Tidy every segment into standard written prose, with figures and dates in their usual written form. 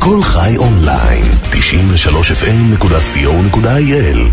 כל חי אונליין, 93fm.co.il.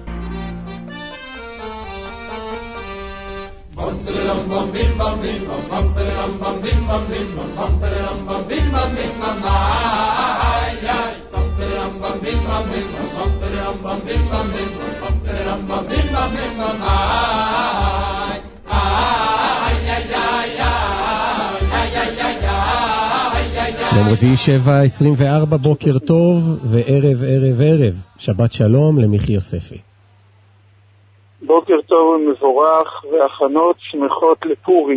יום רביעי 7:24, בוקר טוב וערב ערב ערב, שבת שלום למיכי יוספי. בוקר טוב ומבורך והכנות שמחות לפורים.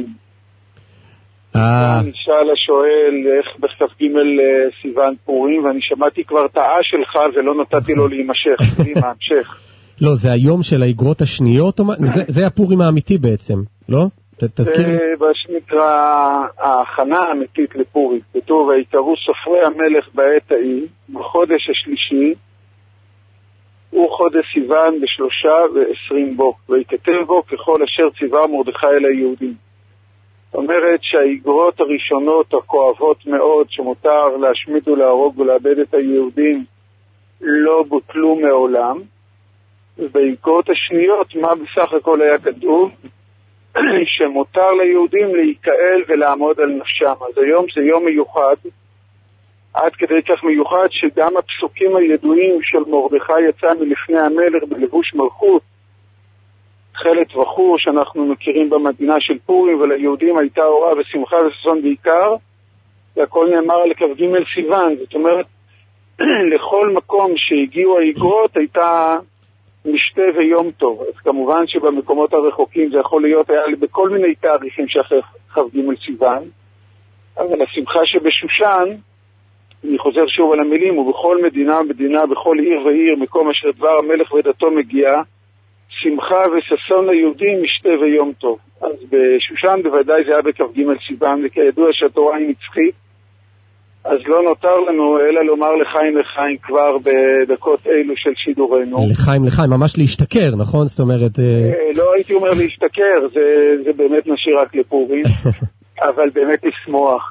אני שאל השואל איך בכ"ג סיוון פורים, ואני שמעתי כבר את שלך ולא נתתי לו להימשך. המשך. לא, זה היום של האגרות השניות, זה הפורים האמיתי בעצם, לא? תזכיר לי. זה מה שנקרא ההכנה האמיתית לפורים. כתוב, ויקראו סופרי המלך בעת ההיא, בחודש השלישי, הוא חודש סיוון ב23 בו, ויקטב בו ככל אשר ציווה מרדכי אל היהודים. זאת אומרת שהאגרות הראשונות הכואבות מאוד שמותר להשמיד ולהרוג ולאבד את היהודים לא בוטלו מעולם, ובאגרות השניות מה בסך הכל היה כתוב? שמותר ליהודים להיקהל ולעמוד על נפשם. אז היום זה יום מיוחד, עד כדי כך מיוחד שגם הפסוקים הידועים של מרדכי יצא מלפני המלך בלבוש מלכות, תכלת וחור שאנחנו מכירים במדינה של פורים, וליהודים הייתה אורה ושמחה וששון בעיקר, והכל נאמר על כ"ג סיוון. זאת אומרת, לכל מקום שהגיעו האגרות הייתה משתה ויום טוב. אז כמובן שבמקומות הרחוקים זה יכול להיות היה בכל מיני תאריכים שאחרי כ"ג סיוון, אבל השמחה שבשושן, אני חוזר שוב על המילים, ובכל מדינה ומדינה, בכל עיר ועיר, מקום אשר דבר המלך ודתו מגיע, שמחה וששון ליהודים משתה ויום טוב. אז בשושן בוודאי זה היה בכ"ג סיוון, וכידוע שהתורה היא נצחית, אז לא נותר לנו אלא לומר לחיים לחיים כבר בדקות אלו של שידורנו. לחיים לחיים, ממש להשתכר, נכון? זאת אומרת... לא הייתי אומר להשתכר, זה באמת נשאיר רק לפורים, אבל באמת לשמוח,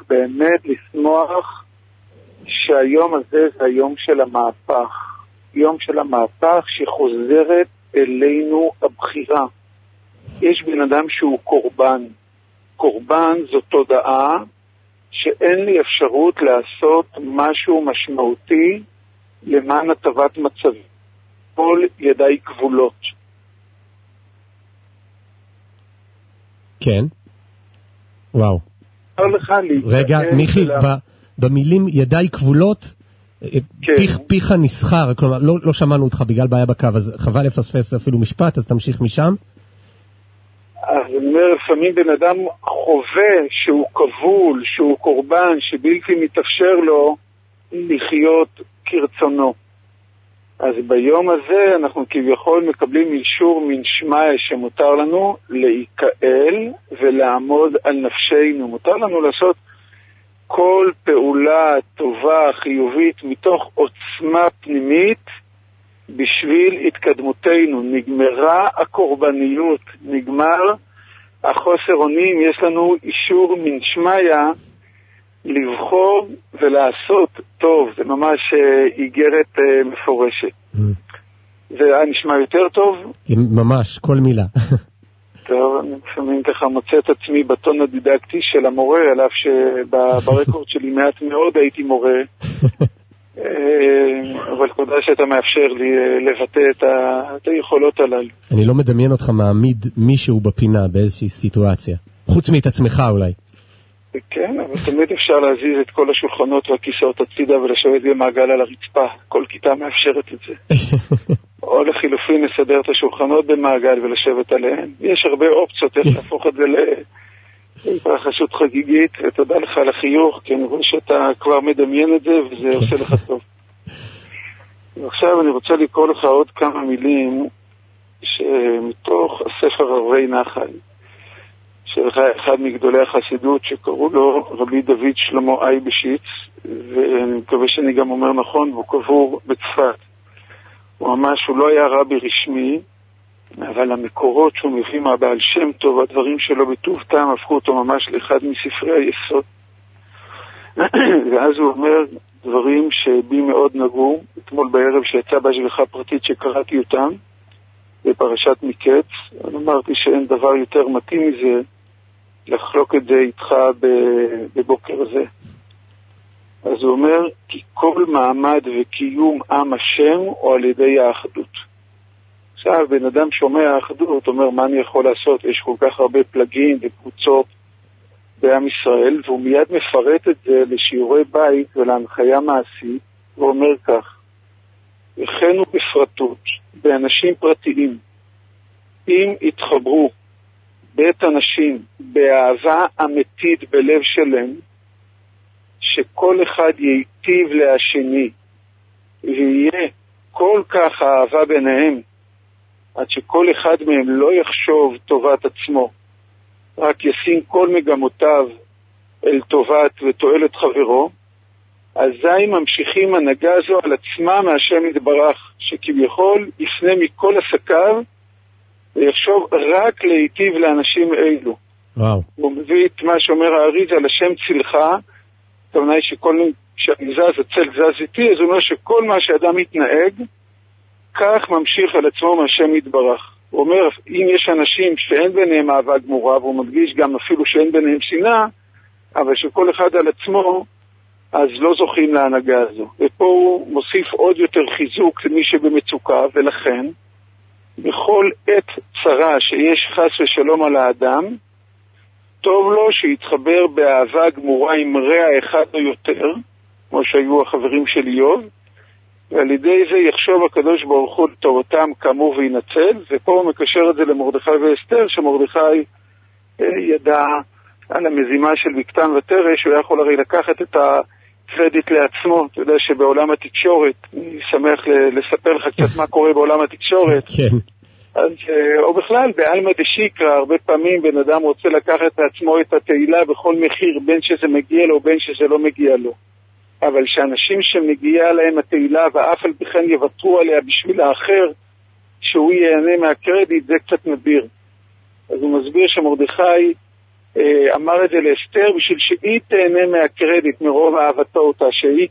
שהיום הזה זה היום של המהפך, יום של המהפך שחוזרת אלינו הבחירה. יש בן אדם שהוא קורבן זו תודעה שאין לי אפשרות לעשות משהו משמעותי למען הטבת מצבי. כל ידיי כבולות. כן. וואו. רגע, מיכי, במילים ידיי כבולות, פיך נסחר, כלומר, לא שמענו אותך בגלל בעיה בקו, אז חבל לפספס אפילו משפט, אז תמשיך משם. אז אני אומר, לפעמים בן אדם חווה שהוא כבול, שהוא קורבן, שבלתי מתאפשר לו לחיות כרצונו. אז ביום הזה אנחנו כביכול מקבלים אישור מן שמע שמותר לנו להיקהל ולעמוד על נפשנו. מותר לנו לעשות כל פעולה טובה, חיובית, מתוך עוצמה פנימית בשביל התקדמותנו. נגמרה הקורבניות, נגמר החוסר אונים, יש לנו אישור מן שמיה לבחור ולעשות טוב. זה ממש איגרת מפורשת. זה היה נשמע יותר טוב? ממש, כל מילה. טוב, אני לפעמים ככה מוצא את עצמי בטון הדידקטי של המורה, עליו שברקורד שלי מעט מאוד הייתי מורה, אבל תודה שאתה מאפשר לי לבטא את היכולות הללו. אני לא מדמיין אותך מעמיד מישהו בפינה באיזושהי סיטואציה, חוץ מאת עצמך אולי. כן, אבל תמיד אפשר להזיז את כל השולחנות והכיסאות הצידה ולשבת במעגל על הרצפה. כל כיתה מאפשרת את זה. או לחילופין נסדר את השולחנות במעגל ולשבת עליהן. יש הרבה אופציות איך להפוך את זה להתרחשות חגיגית, ותודה לך על החיוך, כי אני רואה שאתה כבר מדמיין את זה וזה עושה לך טוב. ועכשיו אני רוצה לקרוא לך עוד כמה מילים שמתוך הספר ערבי נחל, של אחד מגדולי החסידות שקראו לו רבי דוד שלמה אייבשיץ, ואני מקווה שאני גם אומר נכון, והוא קבור בצפת. הוא ממש, הוא לא היה רבי רשמי, אבל המקורות שהוא מביא מהבעל שם טוב, הדברים שלו בטוב טעם, הפכו אותו ממש לאחד מספרי היסוד. ואז הוא אומר דברים שבי מאוד נגעו, אתמול בערב שיצא בהשגחה פרטית שקראתי אותם, בפרשת מקץ, אני אמרתי שאין דבר יותר מתאים מזה, לחלוק את זה איתך בבוקר הזה. אז הוא אומר, כי כל מעמד וקיום עם השם הוא על ידי האחדות. עכשיו, בן אדם שומע האחדות, אומר, מה אני יכול לעשות? יש כל כך הרבה פלגים וקבוצות בעם ישראל, והוא מיד מפרט את זה לשיעורי בית ולהנחיה מעשית, ואומר כך, וכן הוא בפרטות, באנשים פרטיים, אם יתחברו בית אנשים באהבה אמיתית בלב שלם, שכל אחד ייטיב להשני, ויהיה כל כך אהבה ביניהם, עד שכל אחד מהם לא יחשוב טובת עצמו, רק ישים כל מגמותיו אל טובת ותועלת חברו, אזי ממשיכים הנהגה הזו על עצמה מהשם יתברך, שכביכול יפנה מכל עסקיו, ויחשוב רק להיטיב לאנשים אלו. וואו. הוא מביא את מה שאומר האריז על השם צלחה, הכוונה היא שאני זז, הצל זז איתי, אז הוא אומר שכל מה שאדם מתנהג, כך ממשיך על עצמו מהשם יתברך. הוא אומר, אם יש אנשים שאין ביניהם אהבה גמורה, והוא מדגיש גם אפילו שאין ביניהם שנאה, אבל שכל אחד על עצמו, אז לא זוכים להנהגה הזו. ופה הוא מוסיף עוד יותר חיזוק למי שבמצוקה, ולכן, בכל עת צרה שיש חס ושלום על האדם, טוב לו שיתחבר באהבה גמורה עם רע אחד או יותר, כמו שהיו החברים של איוב, ועל ידי זה יחשוב הקדוש ברוך הוא לטובתם כאמור וינצל, ופה הוא מקשר את זה למרדכי ואסתר, שמרדכי ידע על המזימה של בקתן ותרש, הוא יכול הרי לקחת את הקרדיט לעצמו. אתה יודע שבעולם התקשורת, אני שמח לספר לך קצת מה קורה בעולם התקשורת, כן. אז, או בכלל, בעלמא דשיקרא, הרבה פעמים בן אדם רוצה לקחת לעצמו את התהילה בכל מחיר, בין שזה מגיע לו, בין שזה לא מגיע לו. אבל שאנשים שמגיע להם התהילה, ואף על פי כן יוותרו עליה בשביל האחר, שהוא ייהנה מהקרדיט, זה קצת נדיר. אז הוא מסביר שמרדכי אמר את זה לאסתר, בשביל שהיא תהנה מהקרדיט, מרוב אהבתו אותה, שהיא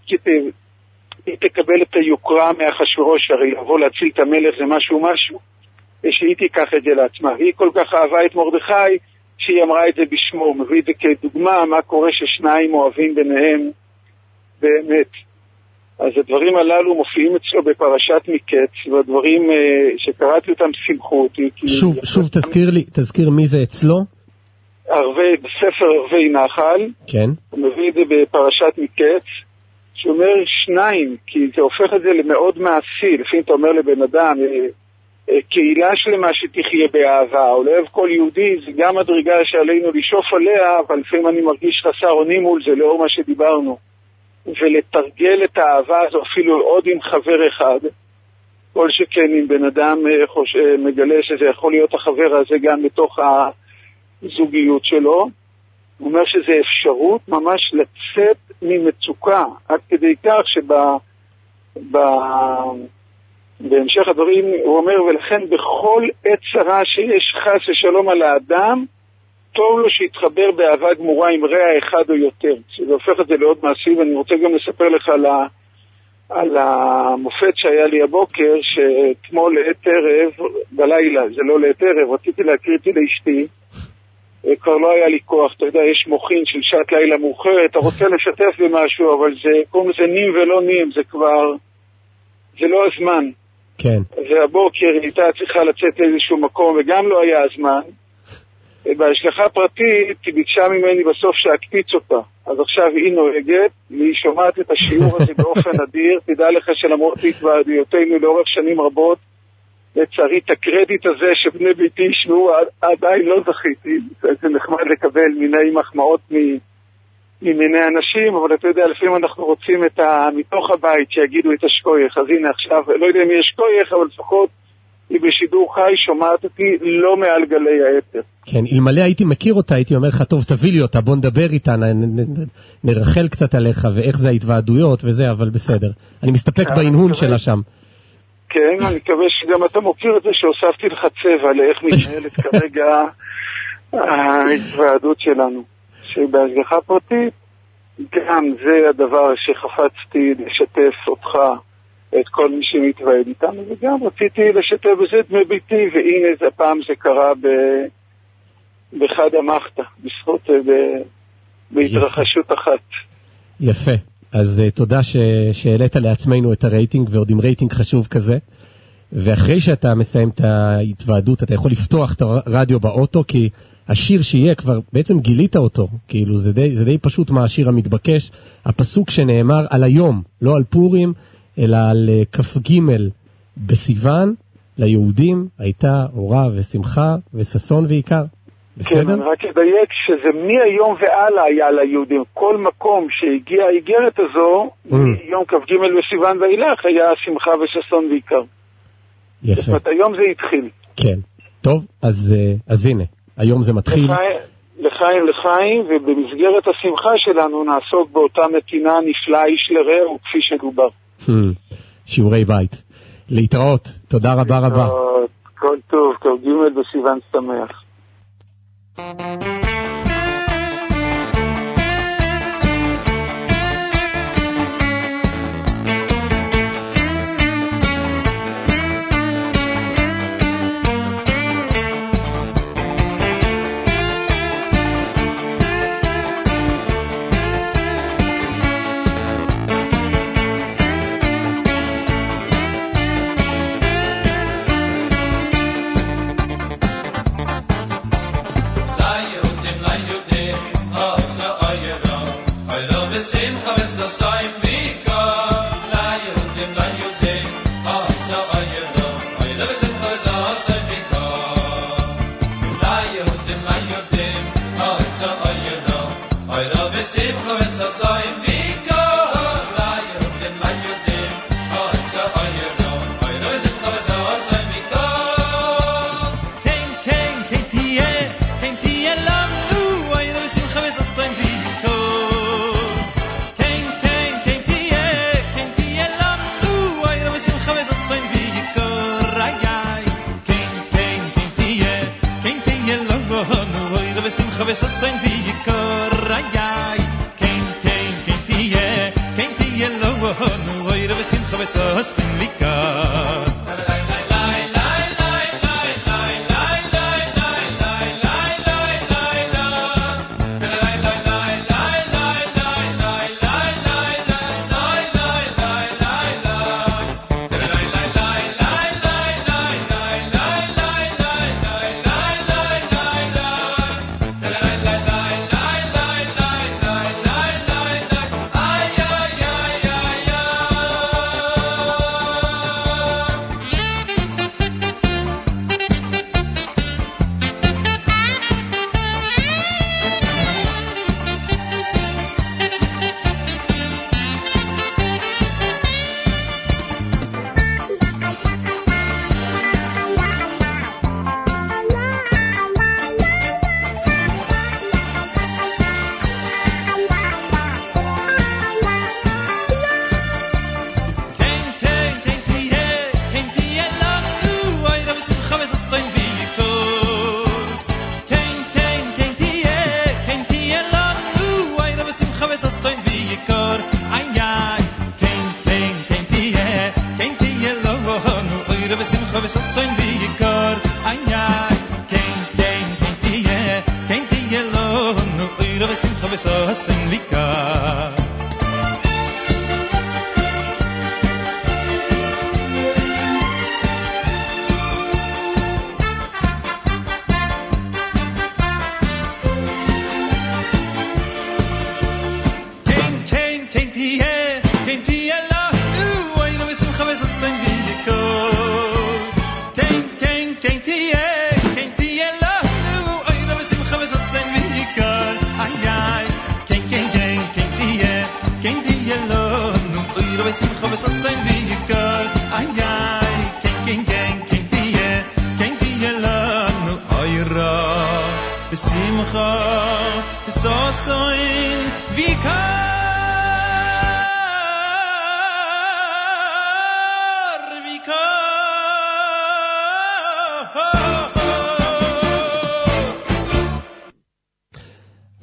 תקבל את היוקרה מאחשוורוש, הרי לבוא להציל את המלך זה משהו, שהיא תיקח את זה לעצמה. היא כל כך אהבה את מרדכי, שהיא אמרה את זה בשמו. הוא מביא את זה כדוגמה, מה קורה ששניים אוהבים ביניהם באמת. אז הדברים הללו מופיעים אצלו בפרשת מקץ, והדברים שקראתי אותם שמחו אותי. שוב תזכיר מי זה אצלו? בספר ערבי נחל, כן. הוא מביא את זה בפרשת מקץ, שאומר שניים, כי זה הופך את זה למאוד מעשי. לפעמים אתה אומר לבן אדם, קהילה שלמה שתחיה באהבה, או לאהב כל יהודי, זה גם מדרגה שעלינו לשאוף עליה, אבל לפעמים אני מרגיש חסר אונים מול זה, לאור מה שדיברנו. ולתרגל את האהבה הזו אפילו עוד עם חבר אחד, כל שכן אם בן אדם מגלה שזה יכול להיות החבר הזה גם בתוך הזוגיות שלו, הוא אומר שזה אפשרות ממש לצאת ממצוקה, עד כדי כך בהמשך הדברים הוא אומר, ולכן בכל עת צרה שיש חס ושלום על האדם, טוב לו שיתחבר באהבה גמורה עם רע אחד או יותר. זה הופך את זה לעוד מעשי, ואני רוצה גם לספר לך על המופת שהיה לי הבוקר, שאתמול לעת ערב, בלילה, זה לא לעת ערב, רציתי להקריא אותי לאשתי, כבר לא היה לי כוח, אתה יודע, יש מוכין של שעת לילה מאוחרת, אתה רוצה לשתף במשהו, אבל זה, קוראים לזה נים ולא נים, זה כבר, זה לא הזמן. כן. והבוקר היא הייתה צריכה לצאת לאיזשהו מקום, וגם לא היה הזמן. בהשגחה פרטית היא ביקשה ממני בסוף שהקפיץ אותה. אז עכשיו היא נוהגת, והיא שומעת את השיעור הזה באופן אדיר. תדע לך שלמרות התוועדויותינו לאורך שנים רבות, לצערי את הקרדיט הזה שבני ביתי ישמעו, עדיין לא זכיתי. זה נחמד לקבל מיני מחמאות ממיני אנשים, אבל אתה יודע, לפעמים אנחנו רוצים מתוך הבית שיגידו את השכוייך. אז הנה עכשיו, לא יודע אם יש שכוייך, אבל לפחות היא בשידור חי שומעת אותי לא מעל גלי האתר. כן, אלמלא הייתי מכיר אותה, הייתי אומר לך, טוב, תביא לי אותה, בוא נדבר איתה, נרחל קצת עליך, ואיך זה ההתוועדויות וזה, אבל בסדר. אני מסתפק בהנהון שלה שם. כן, אני מקווה שגם אתה מוכיר את זה, שהוספתי לך צבע לאיך מתנהלת כרגע ההתוועדות שלנו. שבהשגחה פרטית, גם זה הדבר שחפצתי לשתף אותך, את כל מי שמתוועד איתנו, וגם רציתי לשתף בזה את דמי ביתי, והנה הפעם זה קרה בחד המחתה, בזכות בהתרחשות אחת. יפה. אז תודה שהעלית לעצמנו את הרייטינג, ועוד עם רייטינג חשוב כזה. ואחרי שאתה מסיים את ההתוועדות, אתה יכול לפתוח את הרדיו באוטו, כי השיר שיהיה כבר, בעצם גילית אותו, כאילו זה די פשוט מה השיר המתבקש, הפסוק שנאמר על היום, לא על פורים, אלא על כ"ג בסיוון, ליהודים הייתה אורה ושמחה וששון ועיקר. בסדר? כן, אני רק אדייק שזה מהיום ועלה היה ליהודים. כל מקום שהגיעה האיגרת הזו, מיום כ"ג בסיוון ואילך, היה שמחה וששון ועיקר. יפה. זאת אומרת, היום זה התחיל. כן. טוב, אז הנה, היום זה מתחיל. לחיים, ובמסגרת השמחה שלנו נעסוק באותה נתינה נפלאה איש לרעהו, כפי שדובר. שיעורי בית. להתראות. תודה רבה רבה. כל טוב, כ"ג בסיוון שמח.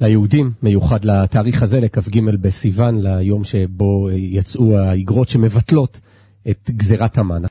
ליהודים, מיוחד לתאריך הזה, לכ"ג בסיוון, ליום שבו יצאו האגרות שמבטלות את גזירת המן.